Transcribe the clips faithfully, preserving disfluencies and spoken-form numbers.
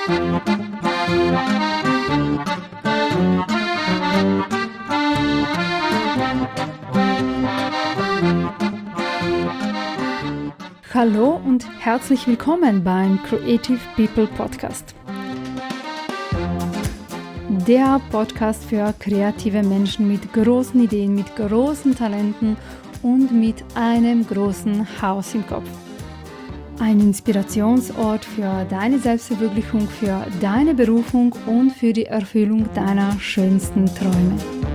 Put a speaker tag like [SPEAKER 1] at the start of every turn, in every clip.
[SPEAKER 1] Hallo und herzlich willkommen beim Creative People Podcast. Der Podcast für kreative Menschen mit großen Ideen, mit großen Talenten und mit einem großen Haus im Kopf. Ein Inspirationsort für deine Selbstverwirklichung, für deine Berufung und für die Erfüllung deiner schönsten Träume.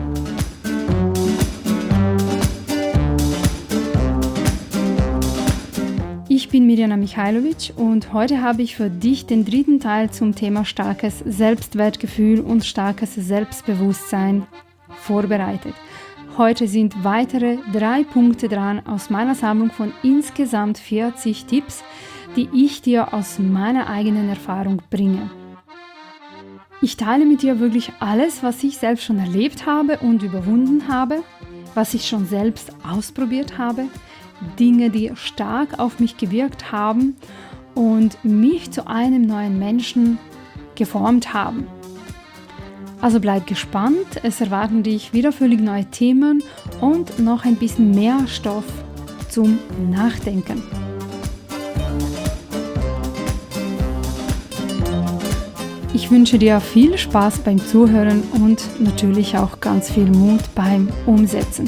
[SPEAKER 1] Ich bin Mirjana Michailovic und heute habe ich für dich den dritten Teil zum Thema starkes Selbstwertgefühl und starkes Selbstbewusstsein vorbereitet. Heute sind weitere drei Punkte dran aus meiner Sammlung von insgesamt vierzig Tipps, die ich dir aus meiner eigenen Erfahrung bringe. Ich teile mit dir wirklich alles, was ich selbst schon erlebt habe und überwunden habe, was ich schon selbst ausprobiert habe, Dinge, die stark auf mich gewirkt haben und mich zu einem neuen Menschen geformt haben. Also bleib gespannt, es erwarten dich wieder völlig neue Themen und noch ein bisschen mehr Stoff zum Nachdenken. Ich wünsche dir viel Spaß beim Zuhören und natürlich auch ganz viel Mut beim Umsetzen.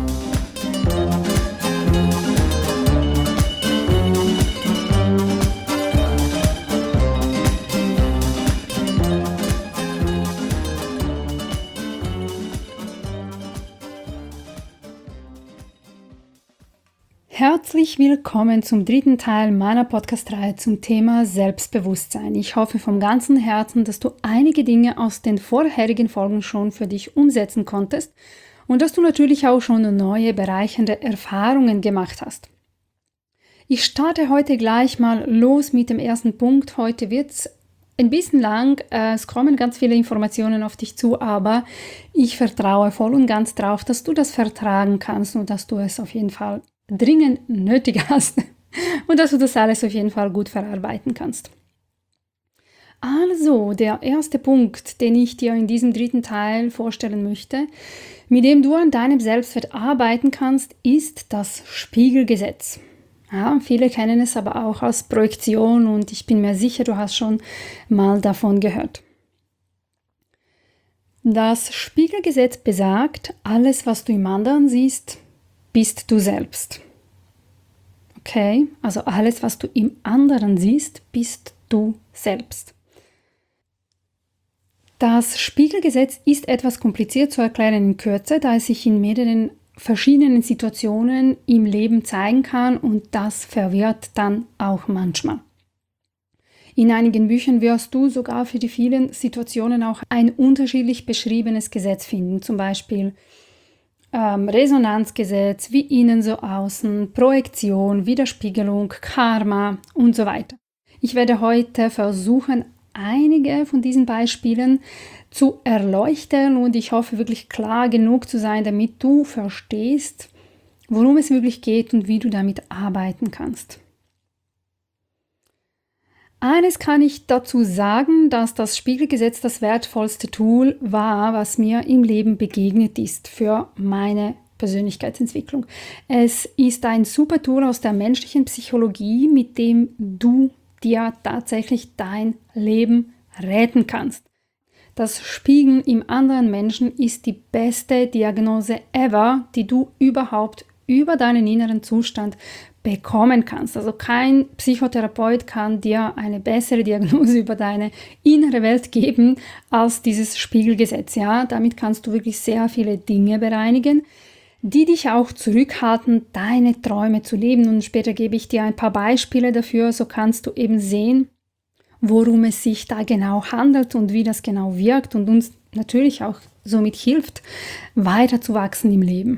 [SPEAKER 1] Herzlich willkommen zum dritten Teil meiner Podcast-Reihe zum Thema Selbstbewusstsein. Ich hoffe vom ganzen Herzen, dass du einige Dinge aus den vorherigen Folgen schon für dich umsetzen konntest und dass du natürlich auch schon neue, bereichernde Erfahrungen gemacht hast. Ich starte heute gleich mal los mit dem ersten Punkt. Heute wird es ein bisschen lang, es kommen ganz viele Informationen auf dich zu, aber ich vertraue voll und ganz darauf, dass du das vertragen kannst und dass du es auf jeden Fall dringend nötig hast und dass du das alles auf jeden Fall gut verarbeiten kannst. Also, der erste Punkt, den ich dir in diesem dritten Teil vorstellen möchte, mit dem du an deinem Selbstwert arbeiten kannst, ist das Spiegelgesetz. Ja, viele kennen es aber auch als Projektion und ich bin mir sicher, du hast schon mal davon gehört. Das Spiegelgesetz besagt, alles, was du im anderen siehst, bist du selbst. Okay, also alles, was du im anderen siehst, bist du selbst. Das Spiegelgesetz ist etwas kompliziert zu erklären in Kürze, da es sich in mehreren verschiedenen Situationen im Leben zeigen kann und das verwirrt dann auch manchmal. In einigen Büchern wirst du sogar für die vielen Situationen auch ein unterschiedlich beschriebenes Gesetz finden, zum Beispiel Ähm, Resonanzgesetz, wie innen so außen, Projektion, Widerspiegelung, Karma und so weiter. Ich werde heute versuchen, einige von diesen Beispielen zu erleuchten und ich hoffe wirklich klar genug zu sein, damit du verstehst, worum es wirklich geht und wie du damit arbeiten kannst. Eines kann ich dazu sagen, dass das Spiegelgesetz das wertvollste Tool war, was mir im Leben begegnet ist für meine Persönlichkeitsentwicklung. Es ist ein super Tool aus der menschlichen Psychologie, mit dem du dir tatsächlich dein Leben retten kannst. Das Spiegeln im anderen Menschen ist die beste Diagnose ever, die du überhaupt über deinen inneren Zustand bekommen kannst. Also kein Psychotherapeut kann dir eine bessere Diagnose über deine innere Welt geben als dieses Spiegelgesetz. Ja, damit kannst du wirklich sehr viele Dinge bereinigen, die dich auch zurückhalten, deine Träume zu leben. Und später gebe ich dir ein paar Beispiele dafür, so kannst du eben sehen, worum es sich da genau handelt und wie das genau wirkt und uns natürlich auch somit hilft, weiterzuwachsen im Leben.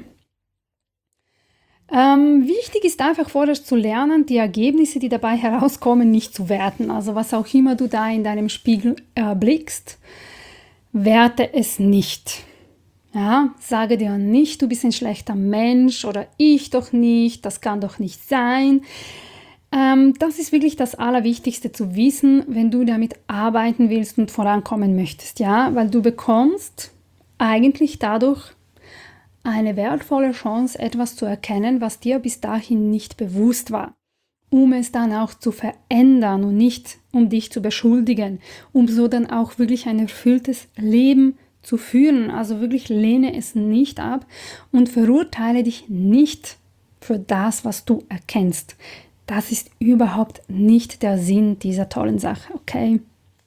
[SPEAKER 1] Ähm, wichtig ist einfach vorerst zu lernen, die Ergebnisse, die dabei herauskommen, nicht zu werten. Also was auch immer du da in deinem Spiegel erblickst, werte es nicht. Ja, sage dir nicht, du bist ein schlechter Mensch oder ich doch nicht, das kann doch nicht sein. Ähm, das ist wirklich das Allerwichtigste zu wissen, wenn du damit arbeiten willst und vorankommen möchtest, ja, weil du bekommst eigentlich dadurch eine wertvolle Chance, etwas zu erkennen, was dir bis dahin nicht bewusst war, um es dann auch zu verändern und nicht um dich zu beschuldigen, um so dann auch wirklich ein erfülltes Leben zu führen. Also wirklich lehne es nicht ab und verurteile dich nicht für das, was du erkennst. Das ist überhaupt nicht der Sinn dieser tollen Sache, okay?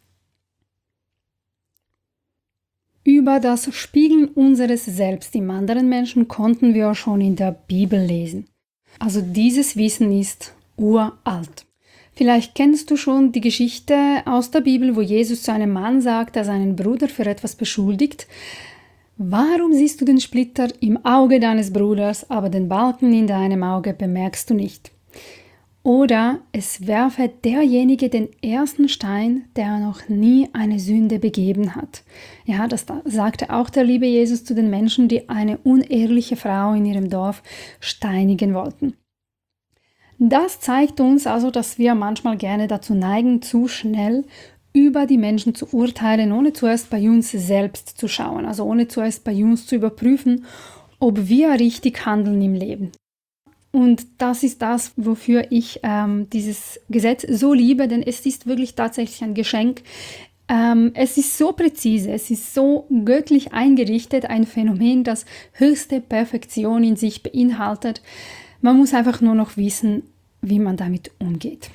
[SPEAKER 1] Über das Spiegeln unseres Selbst im anderen Menschen konnten wir schon in der Bibel lesen. Also dieses Wissen ist uralt. Vielleicht kennst du schon die Geschichte aus der Bibel, wo Jesus zu einem Mann sagt, der seinen Bruder für etwas beschuldigt. Warum siehst du den Splitter im Auge deines Bruders, aber den Balken in deinem Auge bemerkst du nicht? Oder es werfe derjenige den ersten Stein, der noch nie eine Sünde begeben hat. Ja, das sagte auch der liebe Jesus zu den Menschen, die eine unehrliche Frau in ihrem Dorf steinigen wollten. Das zeigt uns also, dass wir manchmal gerne dazu neigen, zu schnell über die Menschen zu urteilen, ohne zuerst bei uns selbst zu schauen, also ohne zuerst bei uns zu überprüfen, ob wir richtig handeln im Leben. Und das ist das, wofür ich ähm, dieses Gesetz so liebe, denn es ist wirklich tatsächlich ein Geschenk. Ähm, es ist so präzise, es ist so göttlich eingerichtet, ein Phänomen, das höchste Perfektion in sich beinhaltet. Man muss einfach nur noch wissen, wie man damit umgeht.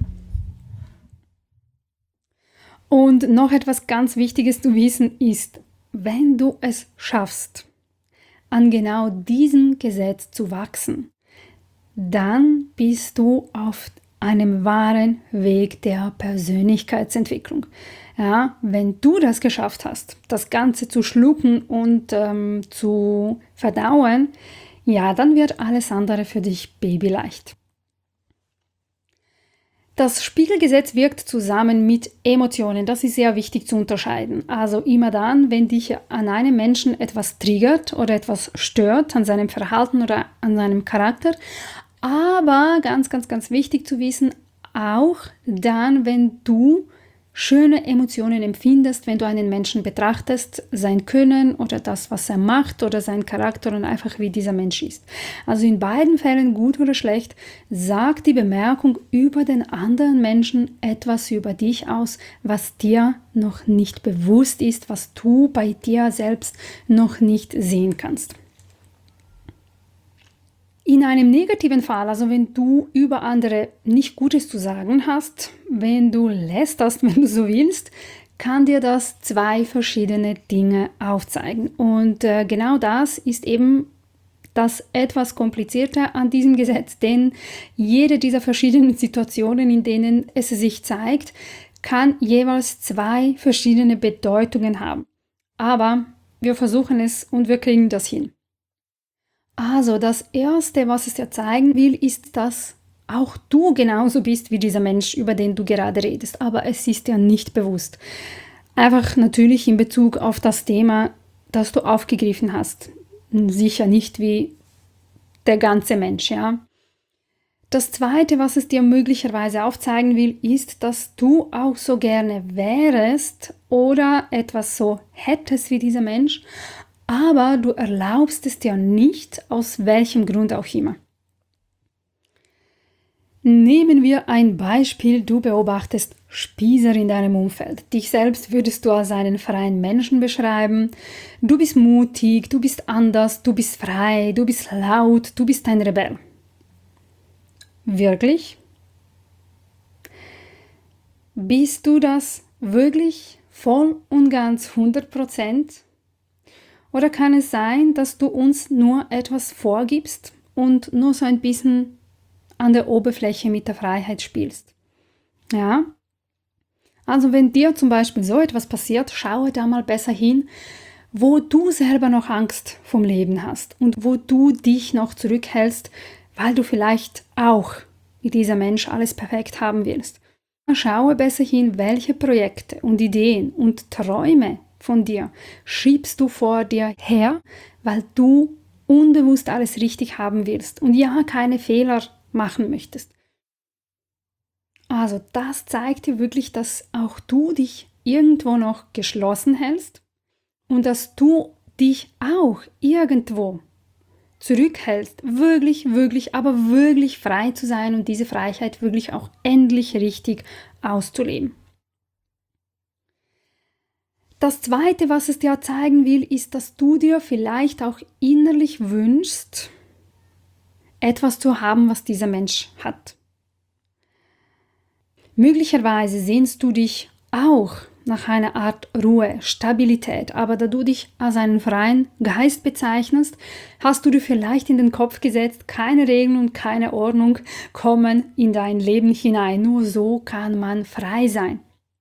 [SPEAKER 1] Und noch etwas ganz Wichtiges zu wissen ist, wenn du es schaffst, an genau diesem Gesetz zu wachsen, dann bist du auf einem wahren Weg der Persönlichkeitsentwicklung. Ja, wenn du das geschafft hast, das Ganze zu schlucken und ähm, zu verdauen, ja, dann wird alles andere für dich babyleicht. Das Spiegelgesetz wirkt zusammen mit Emotionen. Das ist sehr wichtig zu unterscheiden. Also immer dann, wenn dich an einem Menschen etwas triggert oder etwas stört, an seinem Verhalten oder an seinem Charakter. Aber ganz, ganz, ganz wichtig zu wissen, auch dann, wenn du schöne Emotionen empfindest, wenn du einen Menschen betrachtest, sein Können oder das, was er macht oder sein Charakter und einfach wie dieser Mensch ist. Also in beiden Fällen, gut oder schlecht, sagt die Bemerkung über den anderen Menschen etwas über dich aus, was dir noch nicht bewusst ist, was du bei dir selbst noch nicht sehen kannst. In einem negativen Fall, also wenn du über andere nicht Gutes zu sagen hast, wenn du lästerst, wenn du so willst, kann dir das zwei verschiedene Dinge aufzeigen. Und äh, genau das ist eben das etwas Komplizierte an diesem Gesetz, denn jede dieser verschiedenen Situationen, in denen es sich zeigt, kann jeweils zwei verschiedene Bedeutungen haben. Aber wir versuchen es und wir kriegen das hin. Also das Erste, was es dir zeigen will, ist, dass auch du genauso bist wie dieser Mensch, über den du gerade redest, aber es ist dir nicht bewusst. Einfach natürlich in Bezug auf das Thema, das du aufgegriffen hast. Sicher nicht wie der ganze Mensch, ja. Das Zweite, was es dir möglicherweise aufzeigen will, ist, dass du auch so gerne wärest oder etwas so hättest wie dieser Mensch, aber du erlaubst es dir nicht, aus welchem Grund auch immer. Nehmen wir ein Beispiel, du beobachtest Spießer in deinem Umfeld. Dich selbst würdest du als einen freien Menschen beschreiben. Du bist mutig, du bist anders, du bist frei, du bist laut, du bist ein Rebell. Wirklich? Bist du das wirklich voll und ganz hundert Prozent? Oder kann es sein, dass du uns nur etwas vorgibst und nur so ein bisschen an der Oberfläche mit der Freiheit spielst? Ja? Also wenn dir zum Beispiel so etwas passiert, schaue da mal besser hin, wo du selber noch Angst vom Leben hast und wo du dich noch zurückhältst, weil du vielleicht auch wie dieser Mensch alles perfekt haben willst. Schaue besser hin, welche Projekte und Ideen und Träume von dir schiebst du vor dir her, weil du unbewusst alles richtig haben willst und ja, keine Fehler machen möchtest. Also das zeigt dir wirklich, dass auch du dich irgendwo noch geschlossen hältst und dass du dich auch irgendwo zurückhältst, wirklich, wirklich, aber wirklich frei zu sein und diese Freiheit wirklich auch endlich richtig auszuleben. Das Zweite, was es dir zeigen will, ist, dass du dir vielleicht auch innerlich wünschst, etwas zu haben, was dieser Mensch hat. Möglicherweise sehnst du dich auch nach einer Art Ruhe, Stabilität, aber da du dich als einen freien Geist bezeichnest, hast du dir vielleicht in den Kopf gesetzt, keine Regeln und keine Ordnung kommen in dein Leben hinein. Nur so kann man frei sein.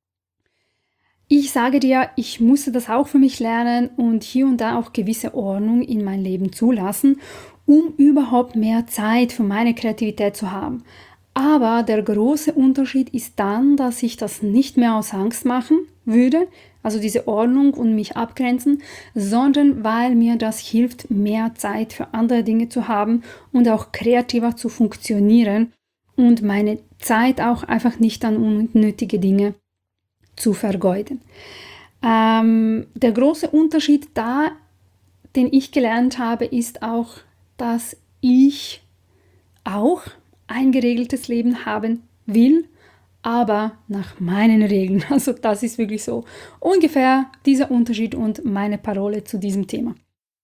[SPEAKER 1] Ich sage dir, ich musste das auch für mich lernen und hier und da auch gewisse Ordnung in mein Leben zulassen, um überhaupt mehr Zeit für meine Kreativität zu haben. Aber der große Unterschied ist dann, dass ich das nicht mehr aus Angst machen würde, also diese Ordnung und mich abgrenzen, sondern weil mir das hilft, mehr Zeit für andere Dinge zu haben und auch kreativer zu funktionieren und meine Zeit auch einfach nicht an unnötige Dinge zu vergeuden. Ähm, der große Unterschied da, den ich gelernt habe, ist auch, dass ich auch ein geregeltes Leben haben will, aber nach meinen Regeln. Also das ist wirklich so ungefähr dieser Unterschied und meine Parole zu diesem Thema.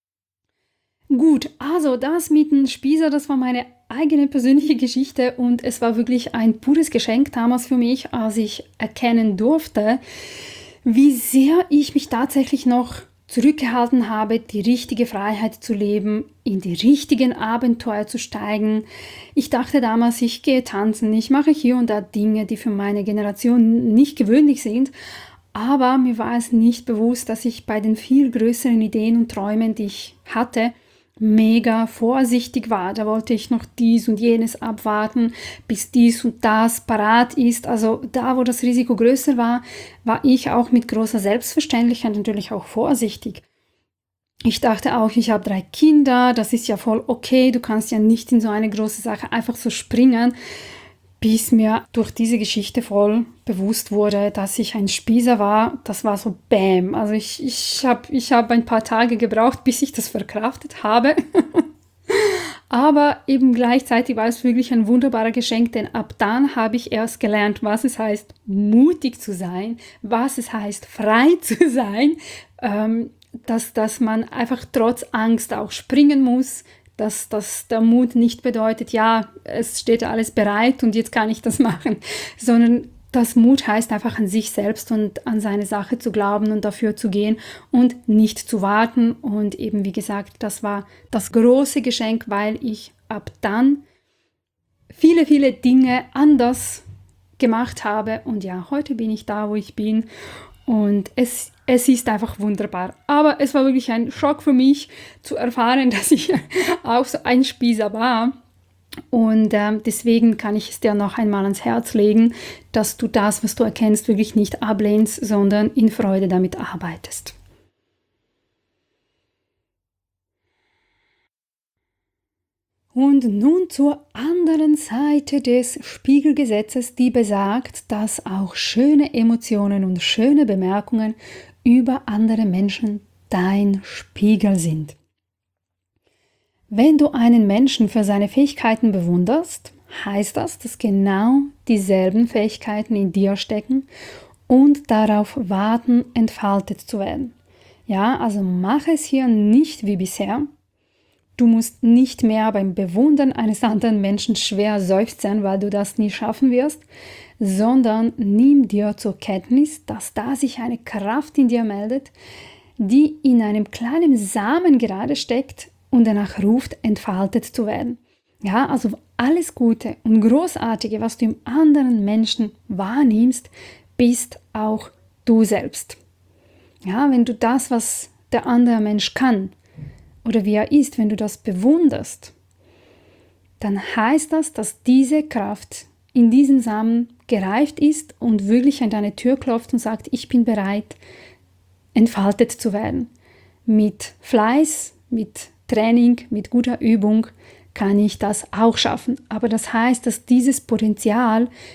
[SPEAKER 1] Gut, also das mit dem Spießer, das war meine eigene persönliche Geschichte und es war wirklich ein pures Geschenk damals für mich, als ich erkennen durfte, wie sehr ich mich tatsächlich noch zurückgehalten habe, die richtige Freiheit zu leben, in die richtigen Abenteuer zu steigen. Ich dachte damals, ich gehe tanzen, ich mache hier und da Dinge, die für meine Generation nicht gewöhnlich sind, aber mir war es nicht bewusst, dass ich bei den viel größeren Ideen und Träumen, die ich hatte, mega vorsichtig war. Da wollte ich noch dies und jenes abwarten, bis dies und das parat ist. Also da, wo das Risiko größer war, war ich auch mit großer Selbstverständlichkeit natürlich auch vorsichtig. Ich dachte auch, ich habe drei Kinder, das ist ja voll okay, du kannst ja nicht in so eine große Sache einfach so springen, bis mir durch diese Geschichte voll bewusst wurde, dass ich ein Spießer war. Das war so Bäm. Also ich, ich habe ich hab ein paar Tage gebraucht, bis ich das verkraftet habe. Aber eben gleichzeitig war es wirklich ein wunderbarer Geschenk, denn ab dann habe ich erst gelernt, was es heißt, mutig zu sein, was es heißt, frei zu sein, ähm, dass, dass man einfach trotz Angst auch springen muss, dass, dass der Mut nicht bedeutet, ja, es steht alles bereit und jetzt kann ich das machen, sondern das Mut heißt einfach an sich selbst und an seine Sache zu glauben und dafür zu gehen und nicht zu warten. Und eben, wie gesagt, das war das große Geschenk, weil ich ab dann viele, viele Dinge anders gemacht habe. Und ja, heute bin ich da, wo ich bin. Und es, es ist einfach wunderbar. Aber es war wirklich ein Schock für mich zu erfahren, dass ich auch so ein Spießer war. Und ähm, deswegen kann ich es dir noch einmal ans Herz legen, dass du das, was du erkennst, wirklich nicht ablehnst, sondern in Freude damit arbeitest. Und nun zur anderen Seite des Spiegelgesetzes, die besagt, dass auch schöne Emotionen und schöne Bemerkungen über andere Menschen dein Spiegel sind. Wenn du einen Menschen für seine Fähigkeiten bewunderst, heißt das, dass genau dieselben Fähigkeiten in dir stecken und darauf warten, entfaltet zu werden. Ja, also mach es hier nicht wie bisher. Du musst nicht mehr beim Bewundern eines anderen Menschen schwer seufzen, weil du das nie schaffen wirst, sondern nimm dir zur Kenntnis, dass da sich eine Kraft in dir meldet, die in einem kleinen Samen gerade steckt und danach ruft, entfaltet zu werden. Ja, also alles Gute und Großartige, was du im anderen Menschen wahrnimmst, bist auch du selbst. Ja, wenn du das, was der andere Mensch kann, oder wie er ist, wenn du das bewunderst, dann heißt das, dass diese Kraft in diesem Samen gereift ist und wirklich an deine Tür klopft und sagt, ich bin bereit, entfaltet zu werden. Mit Fleiß, mit Training, mit guter Übung kann ich das auch schaffen. Aber das heißt, dass dieses Potenzial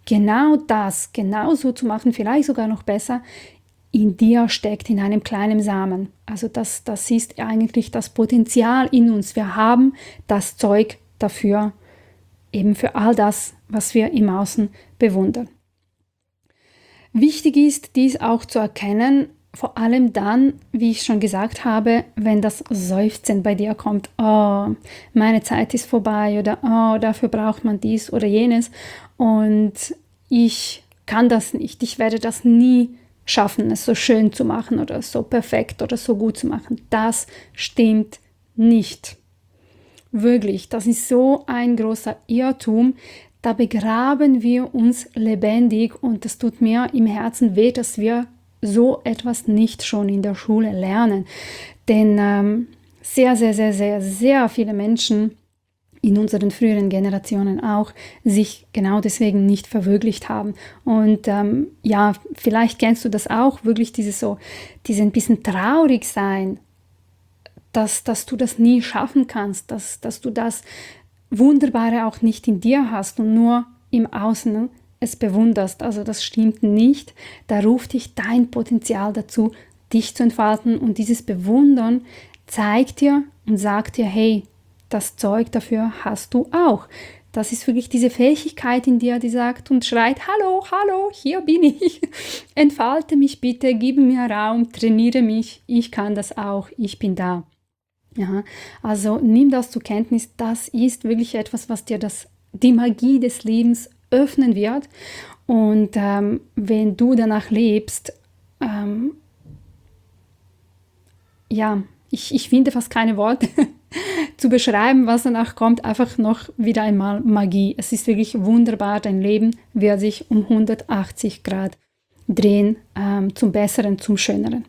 [SPEAKER 1] genau das, genau so zu machen, vielleicht sogar noch besser, in dir steckt, in einem kleinen Samen. Also das, das ist eigentlich das Potenzial in uns. Wir haben das Zeug dafür, eben für all das, was wir im Außen bewundern. Wichtig ist, dies auch zu erkennen, vor allem dann, wie ich schon gesagt habe, wenn das Seufzen bei dir kommt, oh, meine Zeit ist vorbei oder oh, dafür braucht man dies oder jenes und ich kann das nicht, ich werde das nie schaffen, es so schön zu machen oder so perfekt oder so gut zu machen. Das stimmt nicht. Wirklich, das ist so ein großer Irrtum. Da begraben wir uns lebendig und das tut mir im Herzen weh, dass wir so etwas nicht schon in der Schule lernen. Denn ähm, sehr, sehr, sehr, sehr, sehr viele Menschen in unseren früheren Generationen auch sich genau deswegen nicht verwirklicht haben. Und ähm, ja, vielleicht kennst du das auch, wirklich dieses so, dieses ein bisschen traurig sein, dass, dass du das nie schaffen kannst, dass, dass du das Wunderbare auch nicht in dir hast und nur im Außen es bewunderst. Also das stimmt nicht. Da ruft dich dein Potenzial dazu, dich zu entfalten. Und dieses Bewundern zeigt dir und sagt dir, hey, das Zeug dafür hast du auch. Das ist wirklich diese Fähigkeit in dir, die sagt und schreit, hallo, hallo, hier bin ich. Entfalte mich bitte, gib mir Raum, trainiere mich. Ich kann das auch, ich bin da. Ja, also nimm das zur Kenntnis, das ist wirklich etwas, was dir das, die Magie des Lebens öffnen wird. Und ähm, wenn du danach lebst, ähm, ja, ich, ich finde fast keine Worte zu beschreiben, was danach kommt, einfach noch wieder einmal Magie. Es ist wirklich wunderbar, dein Leben wird sich um hundertachtzig Grad drehen, ähm, zum Besseren, zum Schöneren.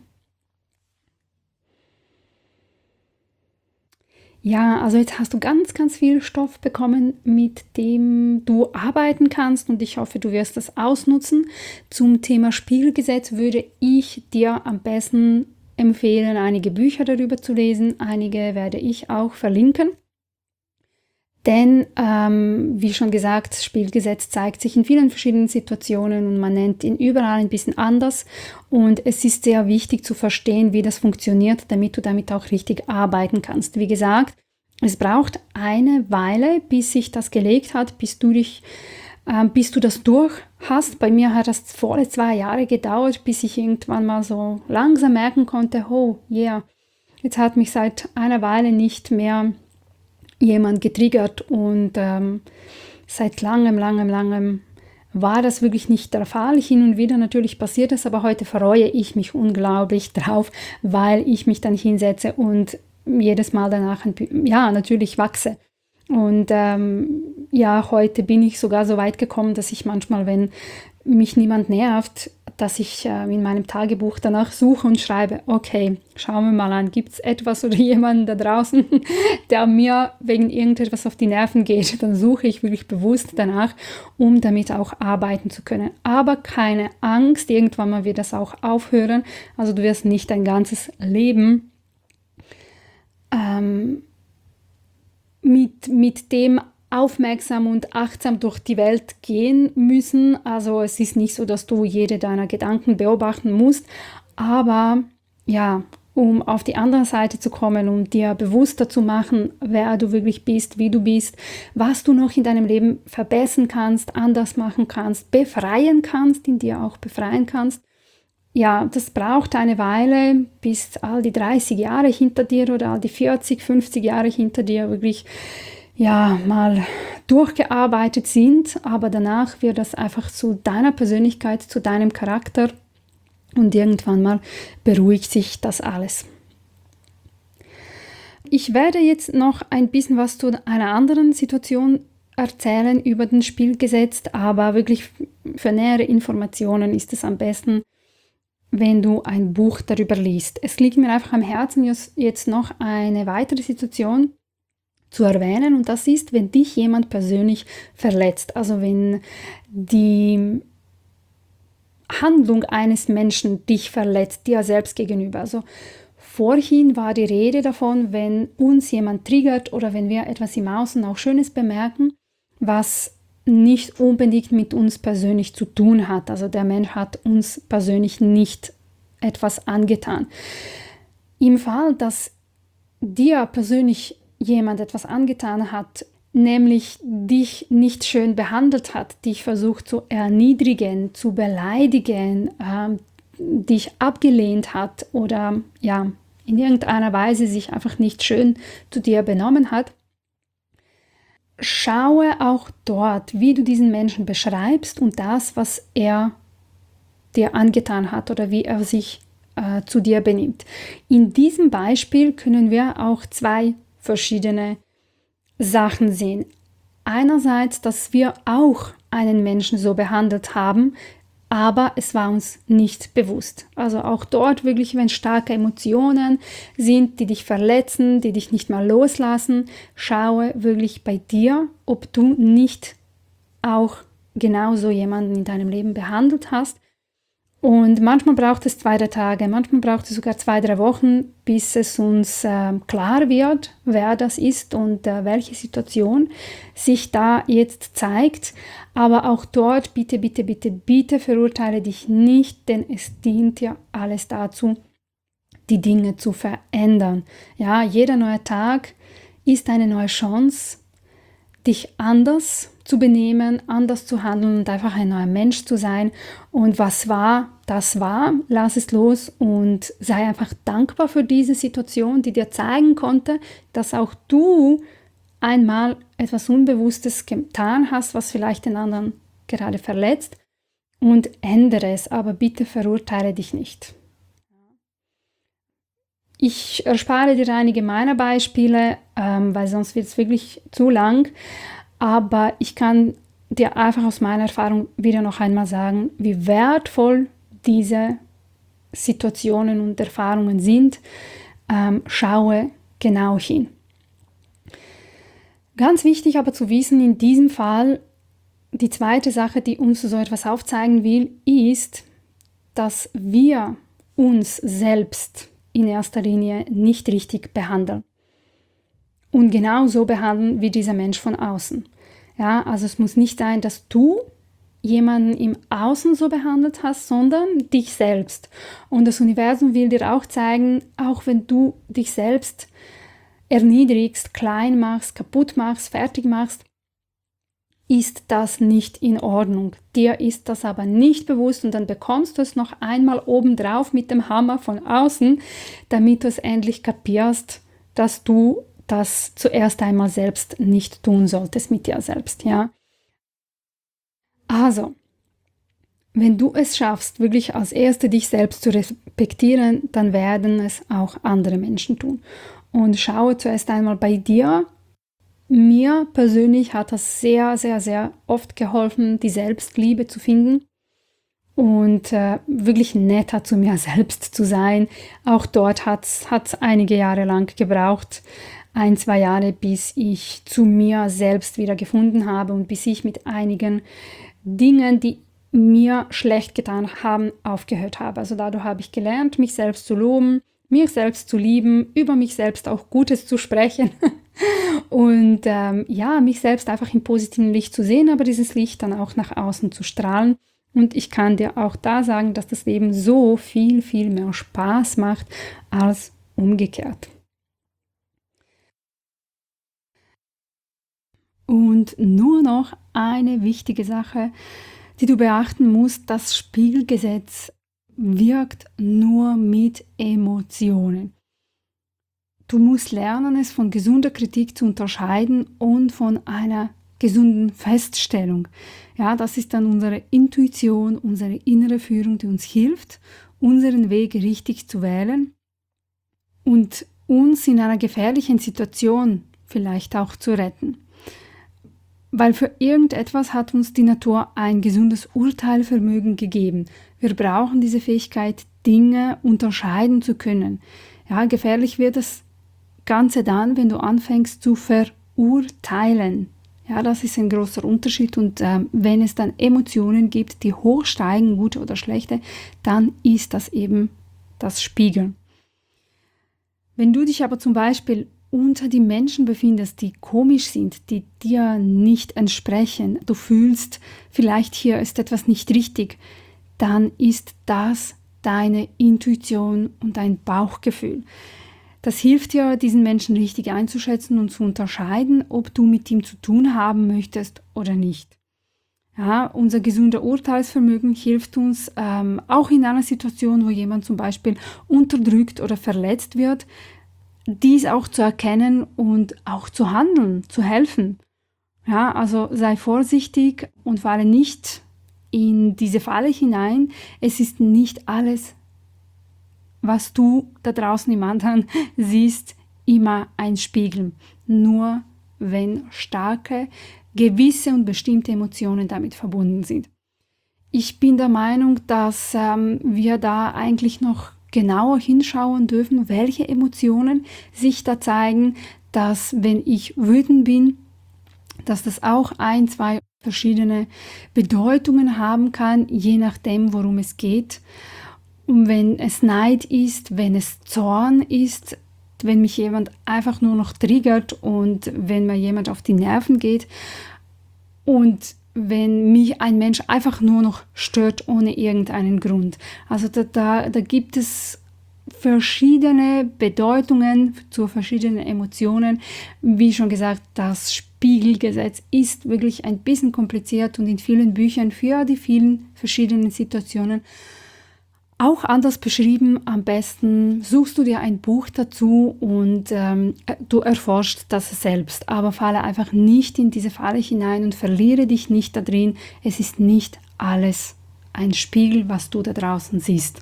[SPEAKER 1] Ja, also jetzt hast du ganz, ganz viel Stoff bekommen, mit dem du arbeiten kannst und ich hoffe, du wirst das ausnutzen. Zum Thema Spiegelgesetz würde ich dir am besten empfehlen, einige Bücher darüber zu lesen. Einige werde ich auch verlinken. Denn, ähm, wie schon gesagt, das Spiegelgesetz zeigt sich in vielen verschiedenen Situationen und man nennt ihn überall ein bisschen anders. Und es ist sehr wichtig zu verstehen, wie das funktioniert, damit du damit auch richtig arbeiten kannst. Wie gesagt, es braucht eine Weile, bis sich das gelegt hat, bis du dich, äh, bis du das durch hast. Bei mir hat das volle zwei Jahre gedauert, bis ich irgendwann mal so langsam merken konnte, oh yeah, jetzt hat mich seit einer Weile nicht mehr jemand getriggert und ähm, seit langem, langem, langem war das wirklich nicht der Fall. Hin und wieder natürlich passiert es, aber heute freue ich mich unglaublich drauf, weil ich mich dann hinsetze und jedes Mal danach, ja, natürlich wachse. Und ähm, ja, heute bin ich sogar so weit gekommen, dass ich manchmal, wenn mich niemand nervt, dass ich äh, in meinem Tagebuch danach suche und schreibe, okay, schauen wir mal an, gibt es etwas oder jemanden da draußen, der mir wegen irgendetwas auf die Nerven geht, dann suche ich wirklich bewusst danach, um damit auch arbeiten zu können. Aber keine Angst, irgendwann mal wird das auch aufhören, also du wirst nicht dein ganzes Leben ähm, mit, mit dem aufmerksam und achtsam durch die Welt gehen müssen. Also es ist nicht so, dass du jede deiner Gedanken beobachten musst, aber ja, um auf die andere Seite zu kommen, um dir bewusster zu machen, wer du wirklich bist, wie du bist, was du noch in deinem Leben verbessern kannst, anders machen kannst, befreien kannst, in dir auch befreien kannst. Ja, das braucht eine Weile, bis all die dreißig Jahre hinter dir oder all die vierzig, fünfzig Jahre hinter dir wirklich ja, mal durchgearbeitet sind, aber danach wird das einfach zu deiner Persönlichkeit, zu deinem Charakter und irgendwann mal beruhigt sich das alles. Ich werde jetzt noch ein bisschen was zu einer anderen Situation erzählen über den Spiegelgesetz, aber wirklich für nähere Informationen ist es am besten, wenn du ein Buch darüber liest. Es liegt mir einfach am Herzen, jetzt noch eine weitere Situation zu erwähnen und das ist, wenn dich jemand persönlich verletzt, also wenn die Handlung eines Menschen dich verletzt, dir selbst gegenüber. Also vorhin war die Rede davon, wenn uns jemand triggert oder wenn wir etwas im Außen auch Schönes bemerken, was nicht unbedingt mit uns persönlich zu tun hat. Also der Mensch hat uns persönlich nicht etwas angetan. Im Fall, dass dir persönlich jemand etwas angetan hat, nämlich dich nicht schön behandelt hat, dich versucht zu erniedrigen, zu beleidigen, äh, dich abgelehnt hat oder ja, in irgendeiner Weise sich einfach nicht schön zu dir benommen hat, schaue auch dort, wie du diesen Menschen beschreibst und das, was er dir angetan hat oder wie er sich äh, zu dir benimmt. In diesem Beispiel können wir auch zwei verschiedene Sachen sehen. Einerseits, dass wir auch einen Menschen so behandelt haben, aber es war uns nicht bewusst. Also auch dort wirklich, wenn starke Emotionen sind, die dich verletzen, die dich nicht mal loslassen, schaue wirklich bei dir, ob du nicht auch genauso jemanden in deinem Leben behandelt hast. Und manchmal braucht es zwei, drei Tage, manchmal braucht es sogar zwei, drei Wochen, bis es uns äh, klar wird, wer das ist und äh, welche Situation sich da jetzt zeigt. Aber auch dort, bitte, bitte, bitte, bitte verurteile dich nicht, denn es dient ja alles dazu, die Dinge zu verändern. Ja, jeder neue Tag ist eine neue Chance, dich anders zu benehmen, anders zu handeln und einfach ein neuer Mensch zu sein. Und was war, das war, lass es los und sei einfach dankbar für diese Situation, die dir zeigen konnte, dass auch du einmal etwas Unbewusstes getan hast, was vielleicht den anderen gerade verletzt, und ändere es, aber bitte verurteile dich nicht. Ich erspare dir einige meiner Beispiele, ähm, weil sonst wird es wirklich zu lang. Aber ich kann dir einfach aus meiner Erfahrung wieder noch einmal sagen, wie wertvoll diese Situationen und Erfahrungen sind. Ähm, schaue genau hin. Ganz wichtig aber zu wissen, in diesem Fall, die zweite Sache, die uns so etwas aufzeigen will, ist, dass wir uns selbst in erster Linie nicht richtig behandeln. Und genau so behandeln wie dieser Mensch von außen. Ja, also es muss nicht sein, dass du jemanden im Außen so behandelt hast, sondern dich selbst. Und das Universum will dir auch zeigen, auch wenn du dich selbst erniedrigst, klein machst, kaputt machst, fertig machst, ist das nicht in Ordnung. Dir ist das aber nicht bewusst und dann bekommst du es noch einmal obendrauf mit dem Hammer von außen, damit du es endlich kapierst, dass du das zuerst einmal selbst nicht tun solltest mit dir selbst, ja. Also, wenn du es schaffst, wirklich als Erste dich selbst zu respektieren, dann werden es auch andere Menschen tun. Und schaue zuerst einmal bei dir. Mir persönlich hat das sehr, sehr, sehr oft geholfen, die Selbstliebe zu finden und äh, wirklich netter zu mir selbst zu sein. Auch dort hat es einige Jahre lang gebraucht, ein, zwei Jahre, bis ich zu mir selbst wieder gefunden habe und bis ich mit einigen Dingen, die mir schlecht getan haben, aufgehört habe. Also dadurch habe ich gelernt, mich selbst zu loben, mich selbst zu lieben, über mich selbst auch Gutes zu sprechen und ähm, ja, mich selbst einfach im positiven Licht zu sehen, aber dieses Licht dann auch nach außen zu strahlen. Und ich kann dir auch da sagen, dass das Leben so viel, viel mehr Spaß macht als umgekehrt. Und nur noch eine wichtige Sache, die du beachten musst: Das Spiegelgesetz wirkt nur mit Emotionen. Du musst lernen, es von gesunder Kritik zu unterscheiden und von einer gesunden Feststellung. Ja, das ist dann unsere Intuition, unsere innere Führung, die uns hilft, unseren Weg richtig zu wählen und uns in einer gefährlichen Situation vielleicht auch zu retten. Weil für irgendetwas hat uns die Natur ein gesundes Urteilvermögen gegeben. Wir brauchen diese Fähigkeit, Dinge unterscheiden zu können. Ja, gefährlich wird das Ganze dann, wenn du anfängst zu verurteilen. Ja, das ist ein großer Unterschied. Und äh, wenn es dann Emotionen gibt, die hochsteigen, gute oder schlechte, dann ist das eben das Spiegeln. Wenn du dich aber zum Beispiel unter die Menschen befindest, die komisch sind, die dir nicht entsprechen, du fühlst, vielleicht hier ist etwas nicht richtig, dann ist das deine Intuition und dein Bauchgefühl. Das hilft dir, diesen Menschen richtig einzuschätzen und zu unterscheiden, ob du mit ihm zu tun haben möchtest oder nicht. Ja, unser gesunder Urteilsvermögen hilft uns ähm, auch in einer Situation, wo jemand zum Beispiel unterdrückt oder verletzt wird, dies auch zu erkennen und auch zu handeln, zu helfen. Ja, also sei vorsichtig und falle nicht in diese Falle hinein. Es ist nicht alles, was du da draußen im anderen siehst, immer ein Spiegel. Nur wenn starke, gewisse und bestimmte Emotionen damit verbunden sind. Ich bin der Meinung, dass ähm, wir da eigentlich noch genauer hinschauen dürfen, welche Emotionen sich da zeigen, dass wenn ich wütend bin, dass das auch ein, zwei verschiedene Bedeutungen haben kann, je nachdem, worum es geht. Und wenn es Neid ist, wenn es Zorn ist, wenn mich jemand einfach nur noch triggert und wenn mir jemand auf die Nerven geht und wenn mich ein Mensch einfach nur noch stört ohne irgendeinen Grund. Also da, da, da gibt es verschiedene Bedeutungen zu verschiedenen Emotionen. Wie schon gesagt, das Spiegelgesetz ist wirklich ein bisschen kompliziert und in vielen Büchern für die vielen verschiedenen Situationen auch anders beschrieben. Am besten suchst du dir ein Buch dazu und ähm, du erforschst das selbst. Aber falle einfach nicht in diese Falle hinein und verliere dich nicht da drin. Es ist nicht alles ein Spiegel, was du da draußen siehst.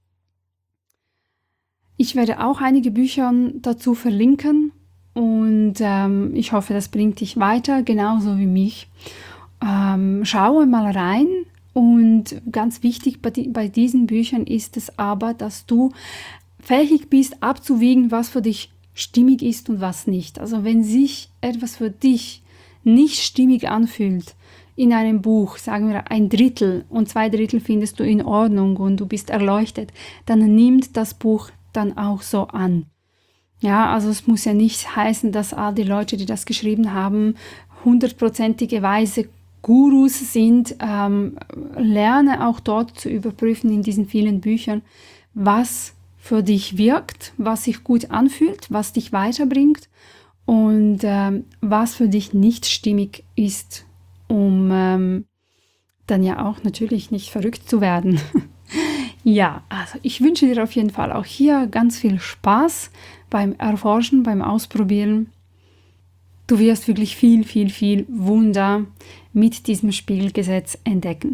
[SPEAKER 1] Ich werde auch einige Bücher dazu verlinken und ähm, ich hoffe, das bringt dich weiter, genauso wie mich. Ähm, schaue mal rein. Und ganz wichtig bei, die, bei diesen Büchern ist es aber, dass du fähig bist, abzuwägen, was für dich stimmig ist und was nicht. Also wenn sich etwas für dich nicht stimmig anfühlt in einem Buch, sagen wir ein Drittel und zwei Drittel findest du in Ordnung und du bist erleuchtet, dann nimmt das Buch dann auch so an. Ja, also es muss ja nicht heißen, dass all die Leute, die das geschrieben haben, hundertprozentige Weise Gurus sind. Ähm, lerne auch dort zu überprüfen in diesen vielen Büchern, was für dich wirkt, was sich gut anfühlt, was dich weiterbringt und ähm, was für dich nicht stimmig ist, um ähm, dann ja auch natürlich nicht verrückt zu werden. Ja, also ich wünsche dir auf jeden Fall auch hier ganz viel Spaß beim Erforschen, beim Ausprobieren. Du wirst wirklich viel, viel, viel Wunder mit diesem Spiegelgesetz entdecken.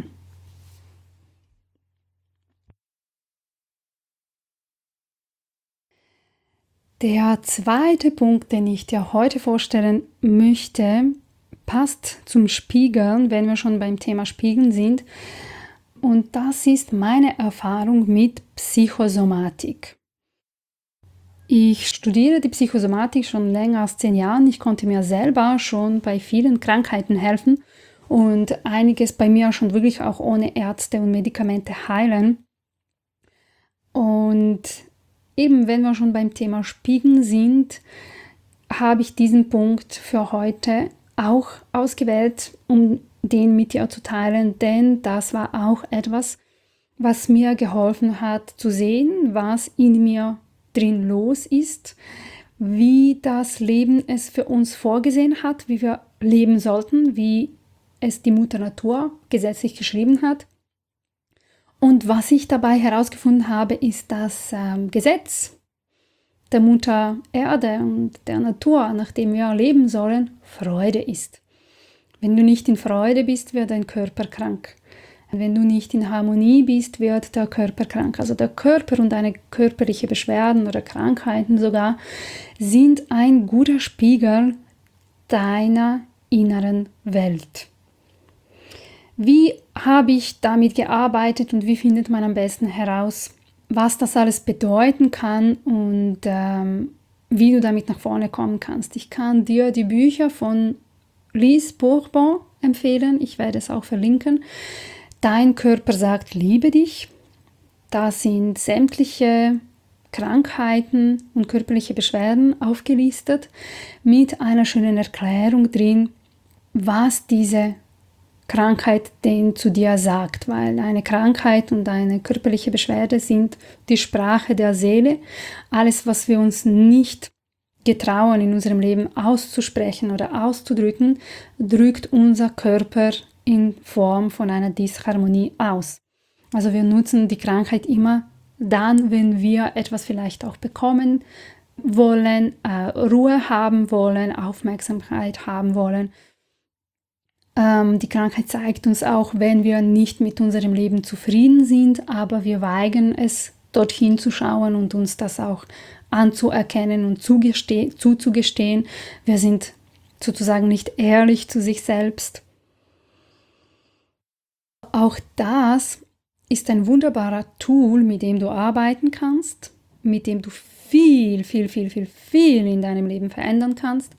[SPEAKER 1] Der zweite Punkt, den ich dir heute vorstellen möchte, passt zum Spiegeln, wenn wir schon beim Thema Spiegeln sind. Und das ist meine Erfahrung mit Psychosomatik. Ich studiere die Psychosomatik schon länger als zehn Jahren. Ich konnte mir selber schon bei vielen Krankheiten helfen und einiges bei mir schon wirklich auch ohne Ärzte und Medikamente heilen. Und eben, wenn wir schon beim Thema Spiegeln sind, habe ich diesen Punkt für heute auch ausgewählt, um den mit dir zu teilen, denn das war auch etwas, was mir geholfen hat zu sehen, was in mir drin los ist, wie das Leben es für uns vorgesehen hat, wie wir leben sollten, wie es die Mutter Natur gesetzlich geschrieben hat. Und was ich dabei herausgefunden habe, ist das ähm, Gesetz der Mutter Erde und der Natur, nach dem wir leben sollen, Freude ist. Wenn du nicht in Freude bist, wird dein Körper krank. Wenn du nicht in Harmonie bist, wird der Körper krank. Also der Körper und deine körperliche Beschwerden oder Krankheiten sogar sind ein guter Spiegel deiner inneren Welt. Wie habe ich damit gearbeitet und wie findet man am besten heraus, was das alles bedeuten kann und ähm, wie du damit nach vorne kommen kannst? Ich kann dir die Bücher von Lise Bourbeau empfehlen. Ich werde es auch verlinken. Dein Körper sagt, liebe dich. Da sind sämtliche Krankheiten und körperliche Beschwerden aufgelistet mit einer schönen Erklärung drin, was diese Krankheit denn zu dir sagt, weil eine Krankheit und eine körperliche Beschwerde sind die Sprache der Seele. Alles, was wir uns nicht getrauen in unserem Leben auszusprechen oder auszudrücken, drückt unser Körper in Form von einer Disharmonie aus. Also wir nutzen die Krankheit immer dann, wenn wir etwas vielleicht auch bekommen wollen, äh, Ruhe haben wollen, Aufmerksamkeit haben wollen. Ähm, die Krankheit zeigt uns auch, wenn wir nicht mit unserem Leben zufrieden sind, aber wir weigern es, dorthin zu schauen und uns das auch anzuerkennen und zuzugestehen. Wir sind sozusagen nicht ehrlich zu sich selbst. Auch das ist ein wunderbarer Tool, mit dem du arbeiten kannst, mit dem du viel, viel, viel, viel, viel in deinem Leben verändern kannst.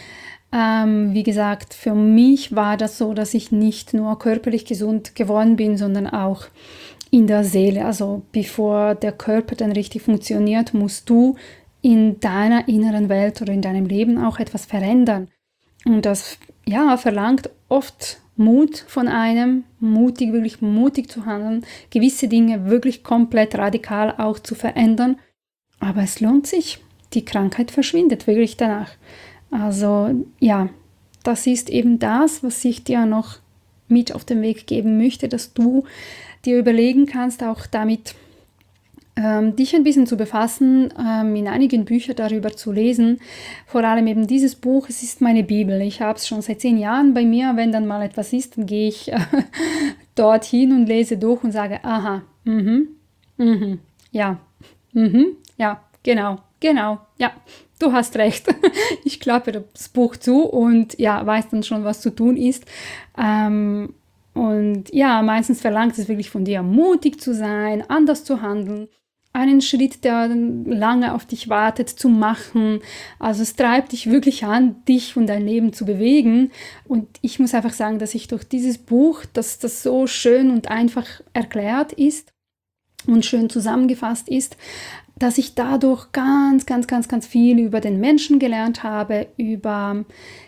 [SPEAKER 1] Ähm, wie gesagt, für mich war das so, dass ich nicht nur körperlich gesund geworden bin, sondern auch in der Seele. Also bevor der Körper dann richtig funktioniert, musst du in deiner inneren Welt oder in deinem Leben auch etwas verändern. Und das ja, verlangt oft Mut von einem, mutig, wirklich mutig zu handeln, gewisse Dinge wirklich komplett radikal auch zu verändern. Aber es lohnt sich. Die Krankheit verschwindet wirklich danach. Also ja, das ist eben das, was ich dir noch mit auf den Weg geben möchte, dass du dir überlegen kannst, auch damit ähm, dich ein bisschen zu befassen, ähm, in einigen Büchern darüber zu lesen. Vor allem eben dieses Buch, es ist meine Bibel. Ich habe es schon seit zehn Jahren bei mir. Wenn dann mal etwas ist, dann gehe ich äh, dorthin und lese durch und sage, aha, mhm, mhm, ja, mhm, ja, genau, genau, ja, du hast recht. Ich klappe das Buch zu und ja, weiß dann schon, was zu tun ist. Ähm, und ja, meistens verlangt es wirklich von dir, mutig zu sein, anders zu handeln, einen Schritt, der lange auf dich wartet, zu machen. Also es treibt dich wirklich an, dich und dein Leben zu bewegen. Und ich muss einfach sagen, dass ich durch dieses Buch, dass das so schön und einfach erklärt ist und schön zusammengefasst ist, dass ich dadurch ganz, ganz, ganz, ganz viel über den Menschen gelernt habe, über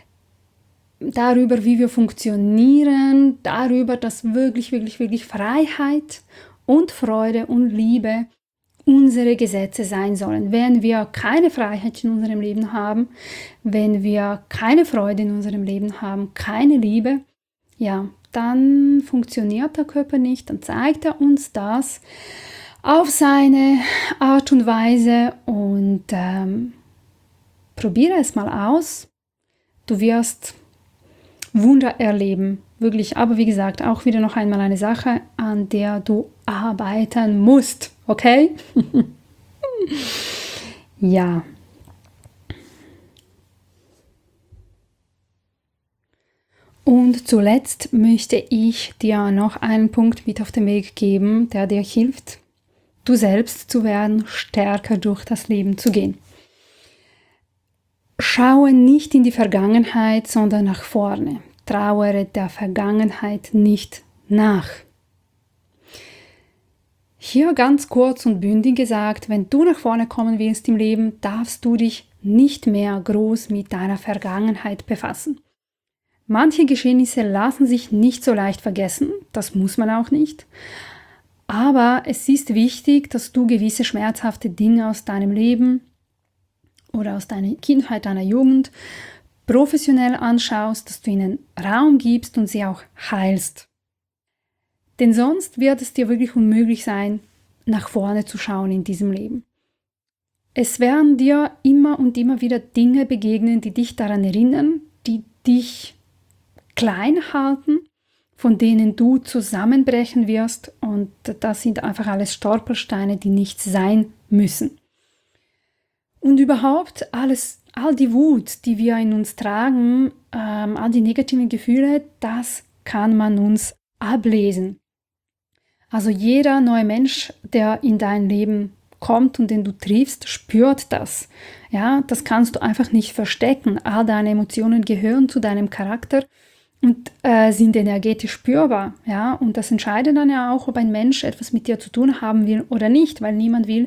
[SPEAKER 1] darüber, wie wir funktionieren, darüber, dass wirklich, wirklich, wirklich Freiheit und Freude und Liebe unsere Gesetze sein sollen. Wenn wir keine Freiheit in unserem Leben haben, wenn wir keine Freude in unserem Leben haben, keine Liebe, ja, dann funktioniert der Körper nicht, dann zeigt er uns das auf seine Art und Weise und ähm, probiere es mal aus. Du wirst Wunder erleben, wirklich. Aber wie gesagt, auch wieder noch einmal eine Sache, an der du arbeiten musst, okay? Ja. Und zuletzt möchte ich dir noch einen Punkt mit auf den Weg geben, der dir hilft, du selbst zu werden, stärker durch das Leben zu gehen. Schaue nicht in die Vergangenheit, sondern nach vorne. Trauere der Vergangenheit nicht nach. Hier ganz kurz und bündig gesagt, wenn du nach vorne kommen willst im Leben, darfst du dich nicht mehr groß mit deiner Vergangenheit befassen. Manche Geschehnisse lassen sich nicht so leicht vergessen, das muss man auch nicht. Aber es ist wichtig, dass du gewisse schmerzhafte Dinge aus deinem Leben oder aus deiner Kindheit, deiner Jugend professionell anschaust, dass du ihnen Raum gibst und sie auch heilst. Denn sonst wird es dir wirklich unmöglich sein, nach vorne zu schauen in diesem Leben. Es werden dir immer und immer wieder Dinge begegnen, die dich daran erinnern, die dich klein halten, von denen du zusammenbrechen wirst, und das sind einfach alles Stolpersteine, die nicht sein müssen. Und überhaupt alles, all die Wut, die wir in uns tragen, ähm, all die negativen Gefühle, das kann man uns ablesen. Also jeder neue Mensch, der in dein Leben kommt und den du triffst, spürt das. Ja, das kannst du einfach nicht verstecken. All deine Emotionen gehören zu deinem Charakter und äh, sind energetisch spürbar. Ja, und das entscheidet dann ja auch, ob ein Mensch etwas mit dir zu tun haben will oder nicht, weil niemand will,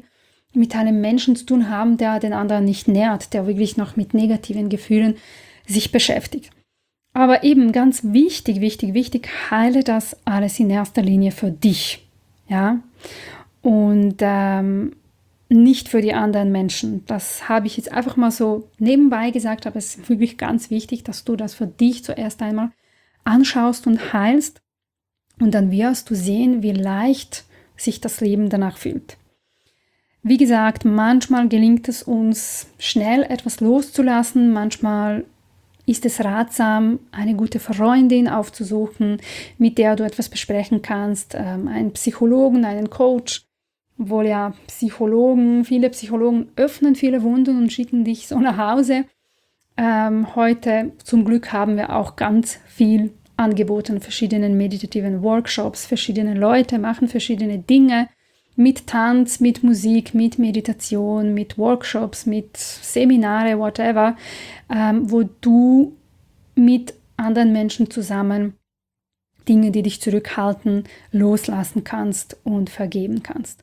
[SPEAKER 1] mit einem Menschen zu tun haben, der den anderen nicht nährt, der wirklich noch mit negativen Gefühlen sich beschäftigt. Aber eben ganz wichtig, wichtig, wichtig, heile das alles in erster Linie für dich. Ja? Und ähm, nicht für die anderen Menschen. Das habe ich jetzt einfach mal so nebenbei gesagt, aber es ist wirklich ganz wichtig, dass du das für dich zuerst einmal anschaust und heilst. Und dann wirst du sehen, wie leicht sich das Leben danach fühlt. Wie gesagt, manchmal gelingt es uns, schnell etwas loszulassen. Manchmal ist es ratsam, eine gute Freundin aufzusuchen, mit der du etwas besprechen kannst, ähm, einen Psychologen, einen Coach. Obwohl ja Psychologen, viele Psychologen öffnen viele Wunden und schicken dich so nach Hause. Ähm, heute zum Glück haben wir auch ganz viel angeboten, verschiedenen meditativen Workshops, verschiedene Leute machen verschiedene Dinge mit Tanz, mit Musik, mit Meditation, mit Workshops, mit Seminare, whatever, ähm, wo du mit anderen Menschen zusammen Dinge, die dich zurückhalten, loslassen kannst und vergeben kannst.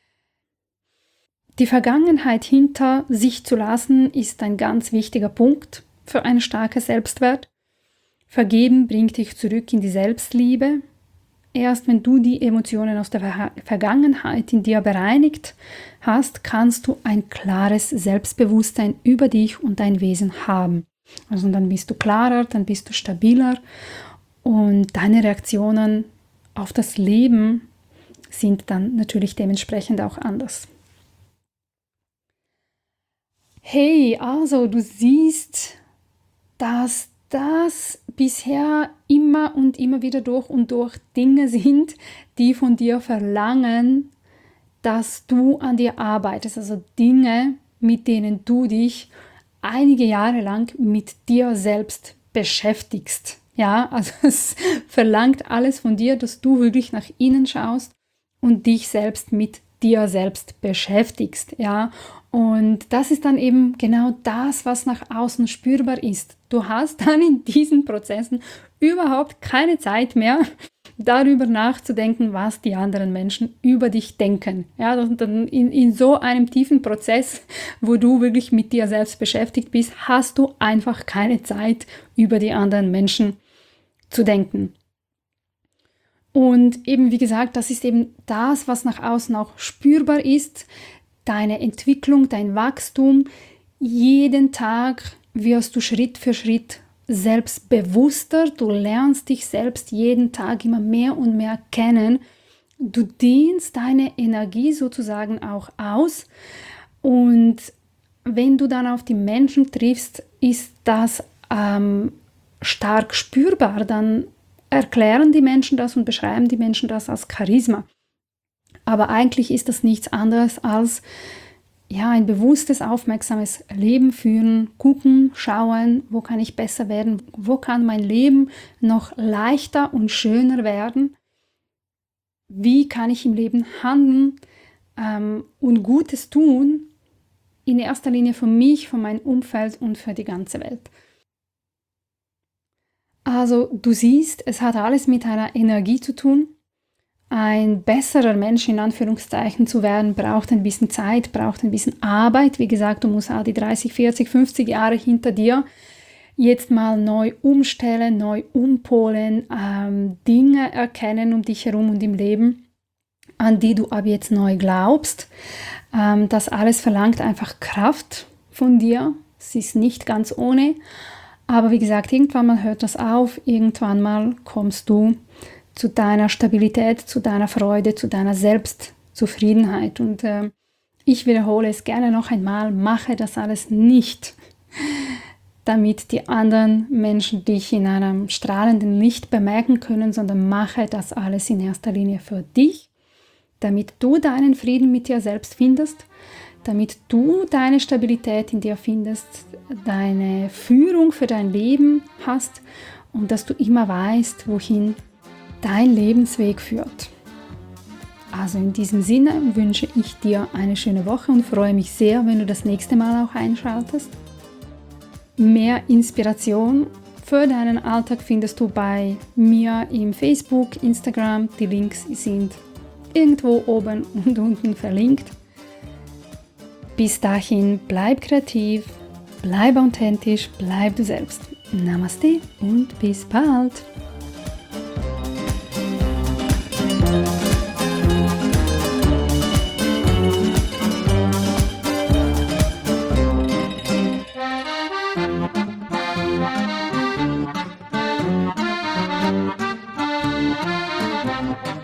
[SPEAKER 1] Die Vergangenheit hinter sich zu lassen, ist ein ganz wichtiger Punkt für einen starken Selbstwert. Vergeben bringt dich zurück in die Selbstliebe. Erst wenn du die Emotionen aus der Ver- Vergangenheit in dir bereinigt hast, kannst du ein klares Selbstbewusstsein über dich und dein Wesen haben. Also dann bist du klarer, dann bist du stabiler und deine Reaktionen auf das Leben sind dann natürlich dementsprechend auch anders. Hey, also du siehst, dass das bisher immer und immer wieder durch und durch Dinge sind, die von dir verlangen, dass du an dir arbeitest. Also Dinge, mit denen du dich einige Jahre lang mit dir selbst beschäftigst. Ja, also es verlangt alles von dir, dass du wirklich nach innen schaust und dich selbst mit dir selbst beschäftigst. Ja, und das ist dann eben genau das, was nach außen spürbar ist. Du hast dann in diesen Prozessen überhaupt keine Zeit mehr, darüber nachzudenken, was die anderen Menschen über dich denken. Ja, dann in, in so einem tiefen Prozess, wo du wirklich mit dir selbst beschäftigt bist, hast du einfach keine Zeit, über die anderen Menschen zu denken. Und eben, wie gesagt, das ist eben das, was nach außen auch spürbar ist. Deine Entwicklung, dein Wachstum. Jeden Tag wirst du Schritt für Schritt selbstbewusster. Du lernst dich selbst jeden Tag immer mehr und mehr kennen. Du dehnst deine Energie sozusagen auch aus. Und wenn du dann auf die Menschen triffst, ist das ähm, stark spürbar. Dann erklären die Menschen das und beschreiben die Menschen das als Charisma. Aber eigentlich ist das nichts anderes als ja, ein bewusstes, aufmerksames Leben führen, gucken, schauen, wo kann ich besser werden, wo kann mein Leben noch leichter und schöner werden, wie kann ich im Leben handeln ähm, und Gutes tun, in erster Linie für mich, für mein Umfeld und für die ganze Welt. Also du siehst, es hat alles mit einer Energie zu tun. Ein besserer Mensch in Anführungszeichen zu werden, braucht ein bisschen Zeit, braucht ein bisschen Arbeit. Wie gesagt, du musst auch die dreißig, vierzig, fünfzig Jahre hinter dir jetzt mal neu umstellen, neu umpolen, ähm, Dinge erkennen um dich herum und im Leben, an die du ab jetzt neu glaubst. Ähm, das alles verlangt einfach Kraft von dir. Es ist nicht ganz ohne. Aber wie gesagt, irgendwann mal hört das auf, irgendwann mal kommst du zu deiner Stabilität, zu deiner Freude, zu deiner Selbstzufriedenheit. Und äh, ich wiederhole es gerne noch einmal, mache das alles nicht, damit die anderen Menschen dich in einem strahlenden Licht bemerken können, sondern mache das alles in erster Linie für dich, damit du deinen Frieden mit dir selbst findest, damit du deine Stabilität in dir findest, deine Führung für dein Leben hast und dass du immer weißt, wohin dein Lebensweg führt. Also in diesem Sinne wünsche ich dir eine schöne Woche und freue mich sehr, wenn du das nächste Mal auch einschaltest. Mehr Inspiration für deinen Alltag findest du bei mir im Facebook, Instagram. Die Links sind irgendwo oben und unten verlinkt. bis dahin, bleib kreativ, bleib authentisch, bleib du selbst. Namaste und bis bald. Thank you.